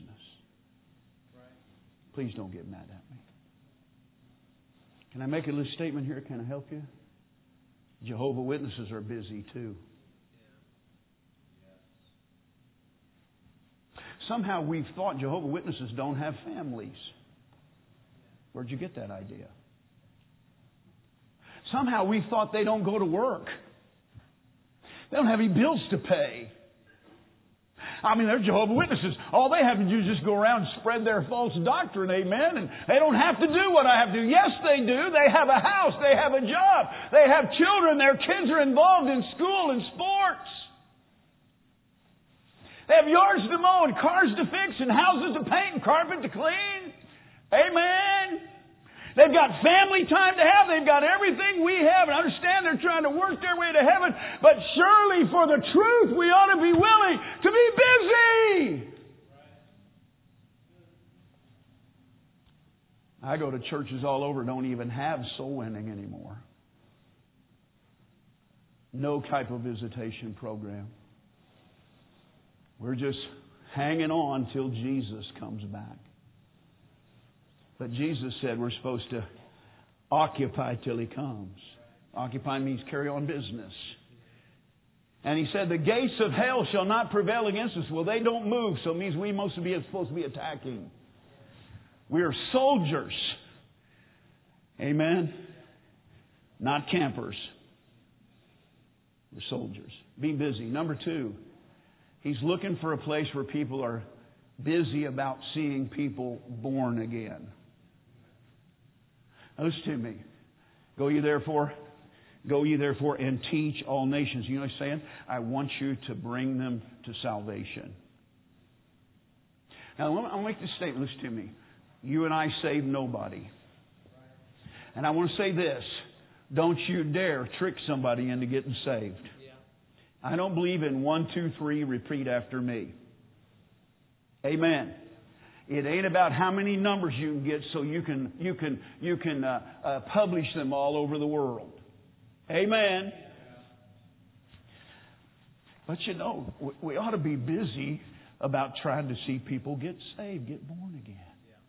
Please don't get mad at me. Can I make a little statement here? Can I help you? Jehovah's Witnesses are busy too. Somehow we've thought Jehovah's Witnesses don't have families. Where'd you get that idea? Somehow we thought they don't go to work. They don't have any bills to pay. I mean, they're Jehovah's Witnesses. All they have to do is just go around and spread their false doctrine, amen? And they don't have to do what I have to do. Yes, they do. They have a house. They have a job. They have children. Their kids are involved in school and sports. They have yards to mow and cars to fix and houses to paint and carpet to clean. Amen. They've got family time to have. They've got everything we have. And I understand they're trying to work their way to heaven. But surely for the truth, we ought to be willing to be busy. I go to churches all over, don't even have soul winning anymore. No type of visitation program. We're just hanging on till Jesus comes back. But Jesus said we're supposed to occupy till He comes. Occupy means carry on business. And He said the gates of hell shall not prevail against us. Well, they don't move, so it means we must be supposed to be attacking. We are soldiers. Amen? Not campers. We're soldiers. Be busy. Number two, He's looking for a place where people are busy about seeing people born again. Listen to me. Go ye therefore, go ye therefore and teach all nations. You know what He's saying? I want you to bring them to salvation. Now, I'll make this statement. Listen to me. You and I save nobody. And I want to say this. Don't you dare trick somebody into getting saved. I don't believe in one, two, three, repeat after me. Amen. It ain't about how many numbers you can get so you can you can you can uh, uh, publish them all over the world. Amen. But you know, we ought to be busy about trying to see people get saved, get born again.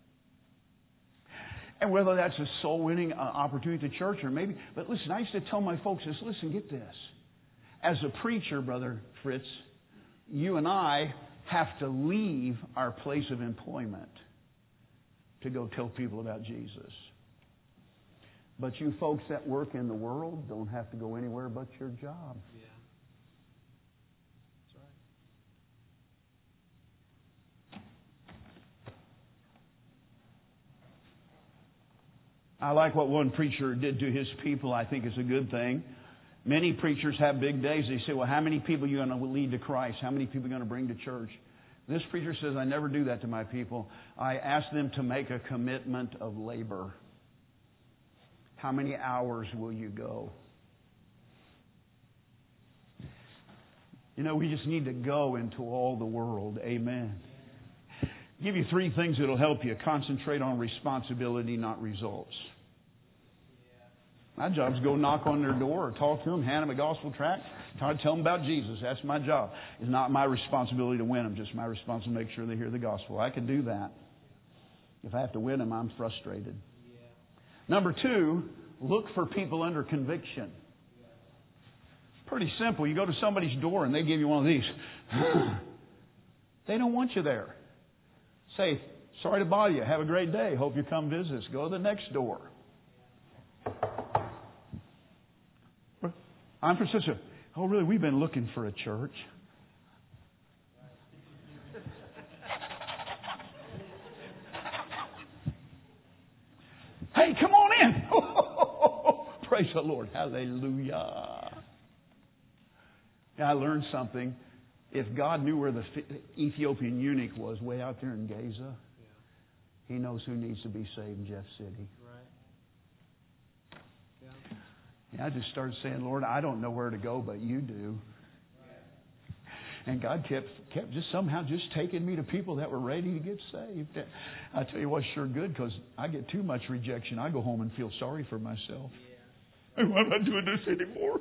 And whether that's a soul winning uh, opportunity at the church or maybe, but listen, I used to tell my folks this. Listen, get this. As a preacher, Brother Fritz, you and I have to leave our place of employment to go tell people about Jesus. But you folks that work in the world don't have to go anywhere but your job. Yeah. That's right. I like what one preacher did to his people. I think it's a good thing. Many preachers have big days. They say, well, how many people are you going to lead to Christ? How many people are you going to bring to church? This preacher says, I never do that to my people. I ask them to make a commitment of labor. How many hours will you go? You know, we just need to go into all the world. Amen. I'll give you three things that will help you. Concentrate on responsibility, not results. My job is to go knock on their door or talk to them, hand them a gospel tract, tell them about Jesus. That's my job. It's not my responsibility to win them, just my responsibility to make sure they hear the gospel. I can do that. If I have to win them, I'm frustrated. Yeah. Number two, look for people under conviction. Pretty simple. You go to somebody's door and they give you one of these. They don't want you there. Say, sorry to bother you. Have a great day. Hope you come visit us. Go to the next door. I'm from such a, oh really, we've been looking for a church. Hey, come on in. Praise the Lord. Hallelujah. I learned something. If God knew where the Ethiopian eunuch was, way out there in Gaza, He knows who needs to be saved in Jeff City. Right. Yeah. And I just started saying, Lord, I don't know where to go, but You do. And God kept kept just somehow just taking me to people that were ready to get saved. I tell you what's sure good, because I get too much rejection. I go home and feel sorry for myself. Yeah. I'm not doing this anymore.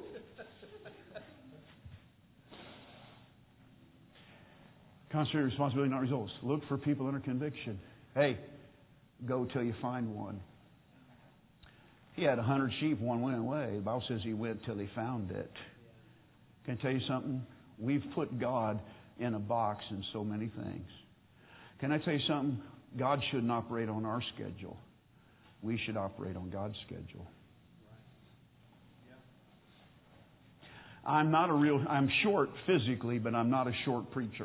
Concentrate responsibility, not results. Look for people under conviction. Hey, go till you find one. He had a hundred sheep, one went away. The Bible says he went till he found it. Can I tell you something? We've put God in a box in so many things. Can I tell you something? God shouldn't operate on our schedule. We should operate on God's schedule. I'm not a real, I'm short physically, but I'm not a short preacher.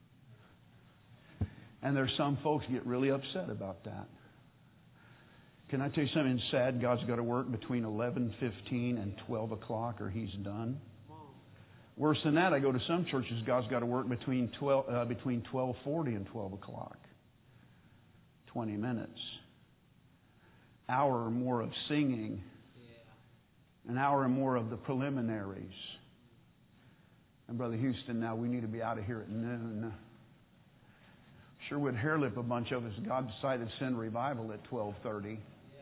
And there's some folks get really upset about that. Can I tell you something sad? God's got to work between eleven fifteen and twelve o'clock or He's done. Worse than that, I go to some churches, God's got to work between twelve uh, between twelve forty and twelve o'clock. Twenty minutes. Hour or more of singing. An hour or more of the preliminaries. And Brother Houston, now we need to be out of here at noon. Sure would hairlip a bunch of us. God decided to send revival at twelve thirty.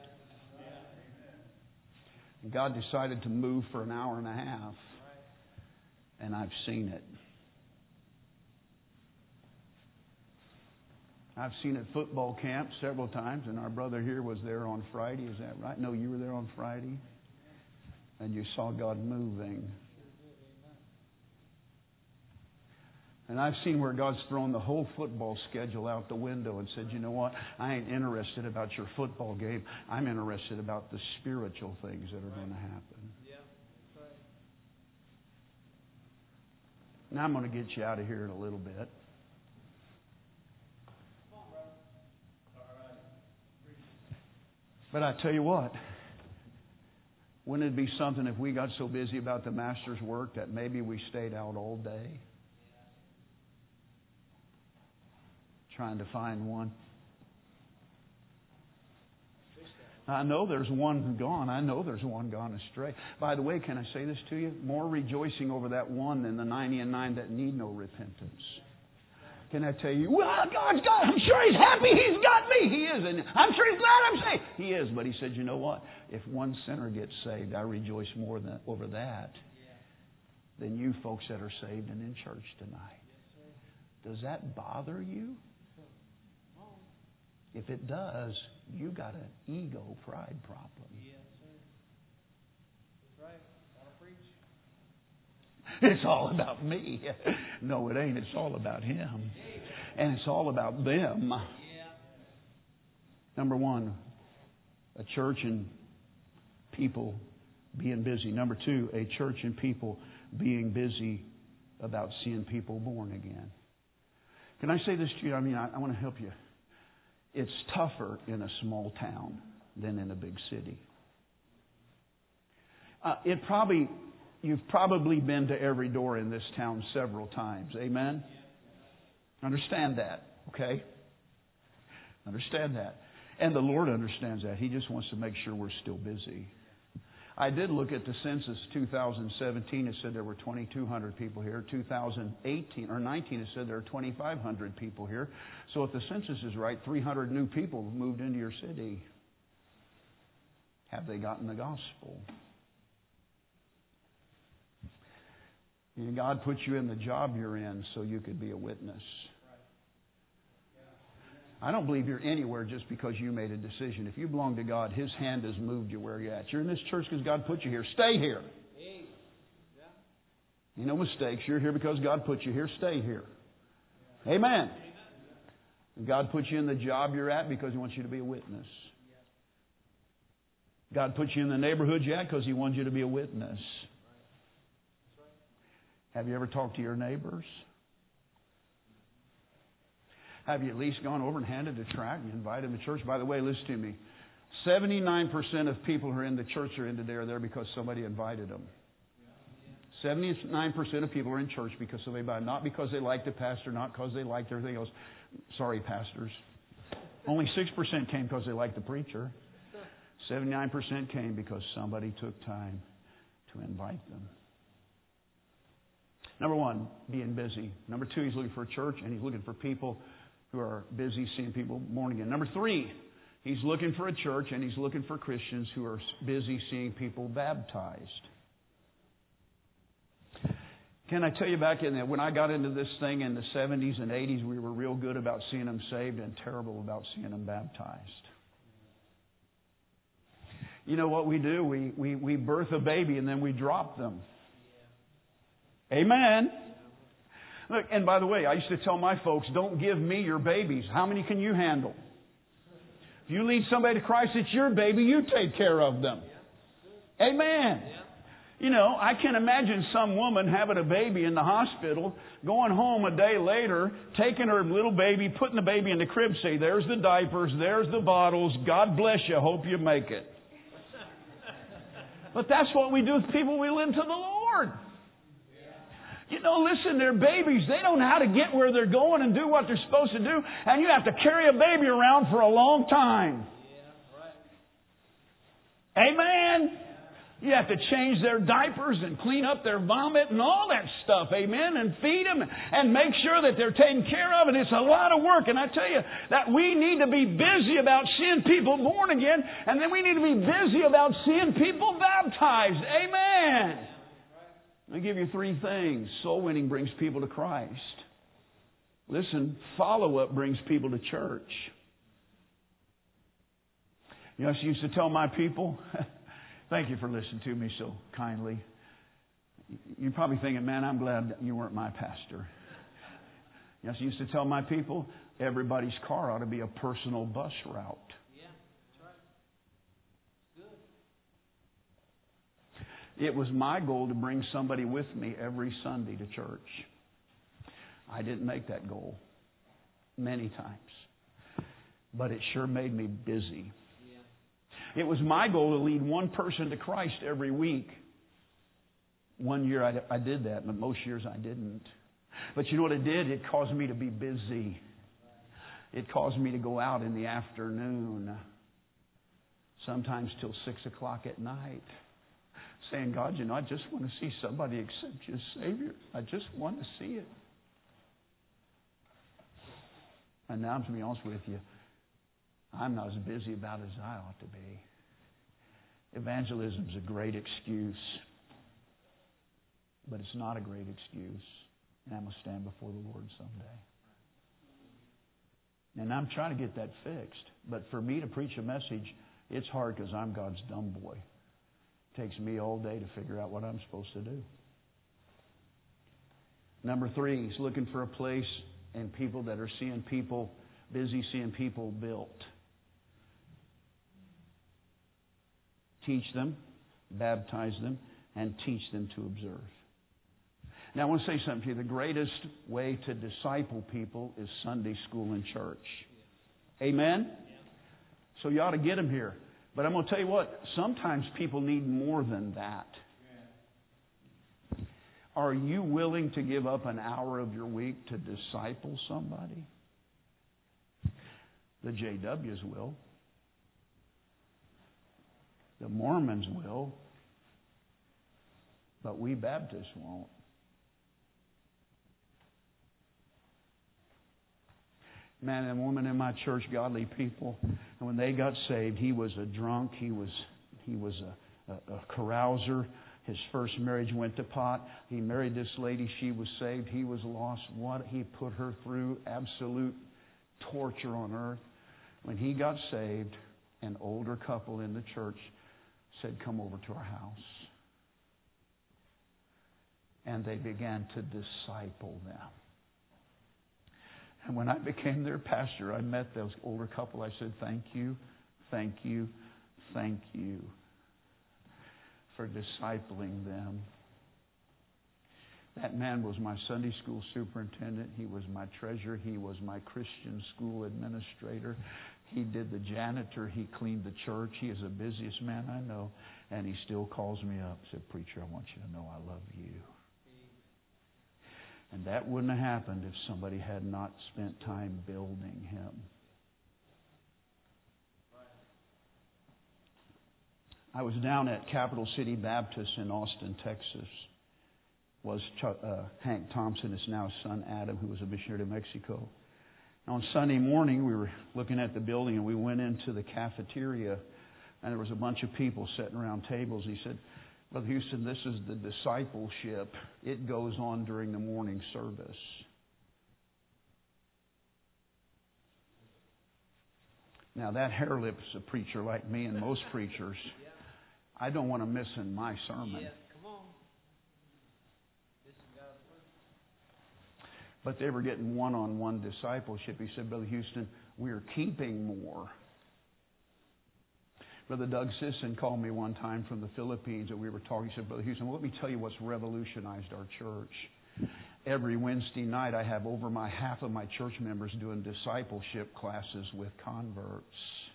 And God decided to move for an hour and a half. And I've seen it. I've seen it at football camp several times, and our brother here was there on Friday. Is that right? No, you were there on Friday. And you saw God moving. And I've seen where God's thrown the whole football schedule out the window and said, you know what? I ain't interested about your football game. I'm interested about the spiritual things that are going to happen. Now I'm going to get you out of here in a little bit. But I tell you what, wouldn't it be something if we got so busy about the Master's work that maybe we stayed out all day trying to find one? I know there's one gone. I know there's one gone astray. By the way, can I say this to you? More rejoicing over that one than the ninety and nine that need no repentance. Can I tell you, well, God's got, I'm sure He's happy He's got me. He is. And I'm sure He's glad I'm saved. He is. But He said, you know what? If one sinner gets saved, I rejoice more than, over that than you folks that are saved and in church tonight. Does that bother you? If it does, you got an ego pride problem. Yes, sir. That's right. Gotta preach. It's all about me. No, it ain't. It's all about Him. And it's all about them. Yeah. Number one, a church and people being busy. Number two, a church and people being busy about seeing people born again. Can I say this to you? I mean, I, I want to help you. It's tougher in a small town than in a big city. Uh, it probably, you've probably been to every door in this town several times. Amen? Understand that, okay? Understand that. And the Lord understands that. He just wants to make sure we're still busy. I did look at the census two thousand seventeen. It said there were twenty-two hundred people here. two thousand eighteen or nineteen, it said there are twenty-five hundred people here. So if the census is right, three hundred new people have moved into your city. Have they gotten the gospel? And God put you in the job you're in so you could be a witness. I don't believe you're anywhere just because you made a decision. If you belong to God, His hand has moved you where you're at. You're in this church because God put you here. Stay here. You no mistakes. You're here because God put you here. Stay here. Amen. And God put you in the job you're at because He wants you to be a witness. God put you in the neighborhood you're at because He wants you to be a witness. Have you ever talked to your neighbors? Have you at least gone over and handed a tract and invited them to church? By the way, listen to me. seventy-nine percent of people who are in the church are in today are there because somebody invited them. seventy-nine percent of people are in church because of a not because they like the pastor, not because they liked everything else. Sorry, pastors. Only six percent came because they liked the preacher. seventy-nine percent came because somebody took time to invite them. Number one, being busy. Number two, he's looking for a church and he's looking for people who are busy seeing people born again. Number three, he's looking for a church and he's looking for Christians who are busy seeing people baptized. Can I tell you back in the, when I got into this thing in the seventies and eighties, we were real good about seeing them saved and terrible about seeing them baptized. You know what we do? We, we, we birth a baby and then we drop them. Amen. Look, and by the way, I used to tell my folks, don't give me your babies. How many can you handle? If you lead somebody to Christ, it's your baby. You take care of them. Amen. You know, I can imagine some woman having a baby in the hospital, going home a day later, taking her little baby, putting the baby in the crib, say, there's the diapers, there's the bottles, God bless you, hope you make it. But that's what we do with people we lead to the Lord. You know, listen, they're babies. They don't know how to get where they're going and do what they're supposed to do. And you have to carry a baby around for a long time. Amen. You have to change their diapers and clean up their vomit and all that stuff. Amen. And feed them and make sure that they're taken care of. And it's a lot of work. And I tell you that we need to be busy about seeing people born again. And then we need to be busy about seeing people baptized. Amen. I'll give you three things. Soul winning brings people to Christ. Listen, follow-up brings people to church. You know, I used to tell my people, thank you for listening to me so kindly. You're probably thinking, man, I'm glad you weren't my pastor. You know, I used to tell my people, everybody's car ought to be a personal bus route. It was my goal to bring somebody with me every Sunday to church. I didn't make that goal many times. But it sure made me busy. Yeah. It was my goal to lead one person to Christ every week. One year I, I did that, but most years I didn't. But you know what it did? It caused me to be busy. It caused me to go out in the afternoon, sometimes till six o'clock at night. Saying, God, you know, I just want to see somebody accept you as Savior. I just want to see it. And now, to be honest with you, I'm not as busy about it as I ought to be. Evangelism is a great excuse. But it's not a great excuse. And I'm going to stand before the Lord someday. And I'm trying to get that fixed. But for me to preach a message, it's hard because I'm God's dumb boy. Takes me all day to figure out what I'm supposed to do. Number three, he's looking for a place and people that are seeing people, busy seeing people built. Teach them, baptize them, and teach them to observe. Now I want to say something to you. The greatest way to disciple people is Sunday school and church. Amen? So you ought to get them here. But I'm going to tell you what, sometimes people need more than that. Are you willing to give up an hour of your week to disciple somebody? The J Ws will. The Mormons will. But we Baptists won't. Man and woman in my church, godly people, and when they got saved, he was a drunk, he was he was a, a, a carouser. His first marriage went to pot. He married this lady, she was saved, he was lost. What he put her through, absolute torture on earth. When he got saved, an older couple in the church said, come over to our house. And they began to disciple them. And when I became their pastor, I met those older couple. I said, thank you, thank you, thank you for discipling them. That man was my Sunday school superintendent. He was my treasurer. He was my Christian school administrator. He did the janitor. He cleaned the church. He is the busiest man I know. And he still calls me up and said, "Preacher, I want you to know I love you." And that wouldn't have happened if somebody had not spent time building him. I was down at Capital City Baptist in Austin, Texas. Was Chuck, uh, Hank Thompson, is now his son Adam, who was a missionary to Mexico. And on Sunday morning, we were looking at the building, and we went into the cafeteria, and there was a bunch of people sitting around tables. He said, "Brother Houston, this is the discipleship. It goes on during the morning service." Now, that hair lip's a preacher like me and most preachers. I don't want to miss in my sermon. But they were getting one-on-one discipleship. He said, "Brother Houston, we are keeping more." Brother Doug Sisson called me one time from the Philippines, and we were talking. He said, "Brother Houston, well, let me tell you what's revolutionized our church. Every Wednesday night, I have over my half of my church members doing discipleship classes with converts."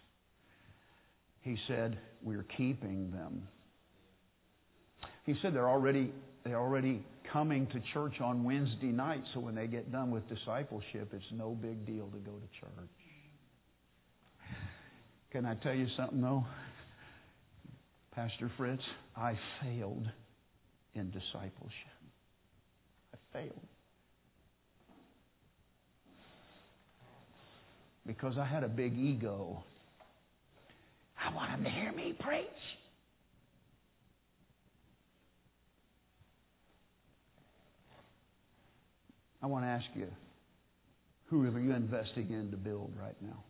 He said, "We're keeping them." He said they're already they're already coming to church on Wednesday night, so when they get done with discipleship, it's no big deal to go to church. Can I tell you something, though? Pastor Fritz, I failed in discipleship. I failed. Because I had a big ego. I want them to hear me preach. I want to ask you, who are you investing in to build right now?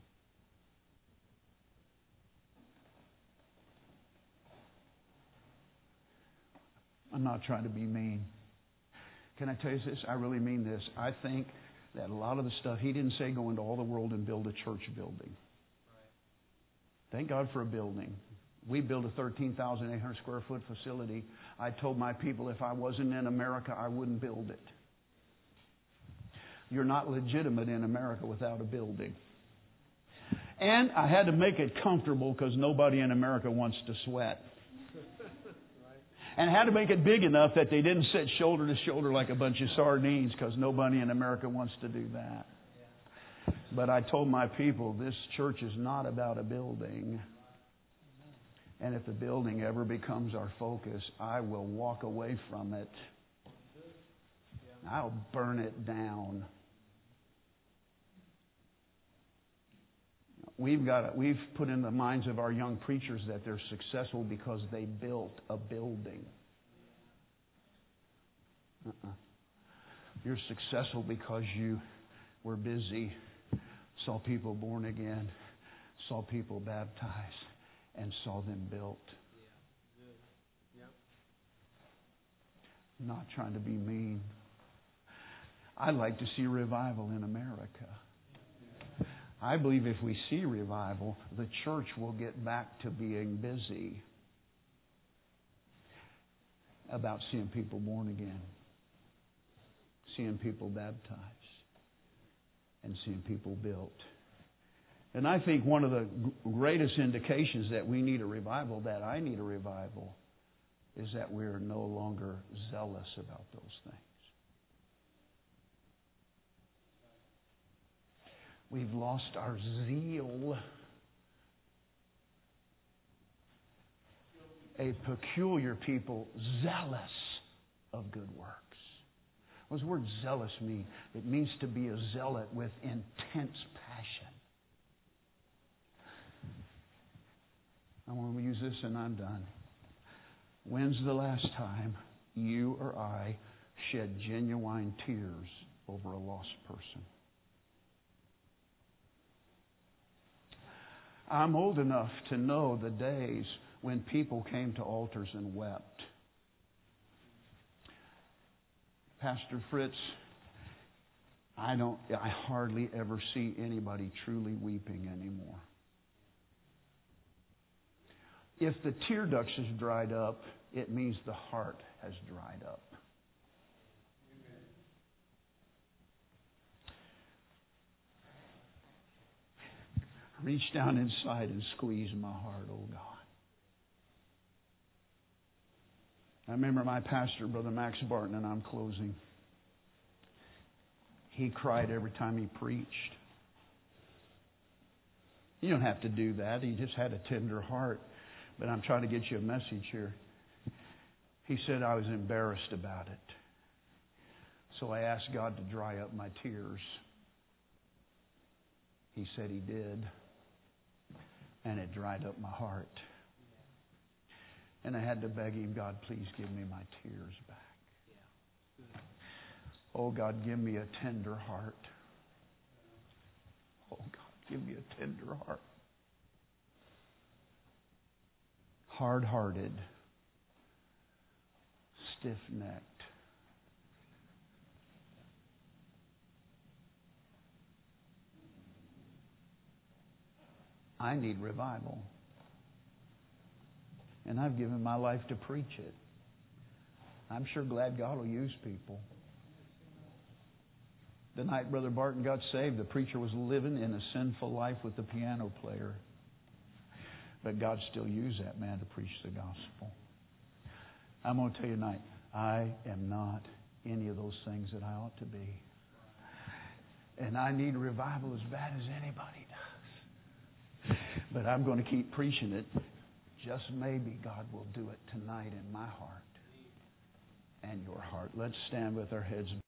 I'm not trying to be mean. Can I tell you this? I really mean this. I think that a lot of the stuff, he didn't say go into all the world and build a church building. Thank God for a building. We built a thirteen thousand eight hundred square foot facility. I told my people if I wasn't in America, I wouldn't build it. You're not legitimate in America without a building. And I had to make it comfortable because nobody in America wants to sweat. And I had to make it big enough that they didn't sit shoulder to shoulder like a bunch of sardines because nobody in America wants to do that. But I told my people, this church is not about a building. And if the building ever becomes our focus, I will walk away from it. I'll burn it down. We've got we've put in the minds of our young preachers that they're successful because they built a building. Uh-uh. You're successful because you were busy, saw people born again, saw people baptized, and saw them built. I'm not trying to be mean. I'd like to see revival in America. I believe if we see revival, the church will get back to being busy about seeing people born again, seeing people baptized, and seeing people built. And I think one of the greatest indications that we need a revival, that I need a revival, is that we're no longer zealous about those things. We've lost our zeal. A peculiar people, zealous of good works. What does the word zealous mean? It means to be a zealot with intense passion. I want to use this and I'm done. When's the last time you or I shed genuine tears over a lost person? I'm old enough to know the days when people came to altars and wept. Pastor Fritz, I don't I hardly ever see anybody truly weeping anymore. If the tear ducts has dried up, it means the heart has dried up. Reach down inside and squeeze my heart, oh God. I remember my pastor, Brother Max Barton, and I'm closing. He cried every time he preached. You don't have to do that. He just had a tender heart. But I'm trying to get you a message here. He said I was embarrassed about it. So I asked God to dry up my tears. He said He did. And it dried up my heart. And I had to beg Him, God, please give me my tears back. Oh, God, give me a tender heart. Oh, God, give me a tender heart. Hard-hearted. Stiff-necked. I need revival. And I've given my life to preach it. I'm sure glad God will use people. The night Brother Barton got saved, the preacher was living in a sinful life with the piano player. But God still used that man to preach the gospel. I'm going to tell you tonight, I am not any of those things that I ought to be. And I need revival as bad as anybody does. But I'm going to keep preaching it. Just maybe God will do it tonight in my heart and your heart. Let's stand with our heads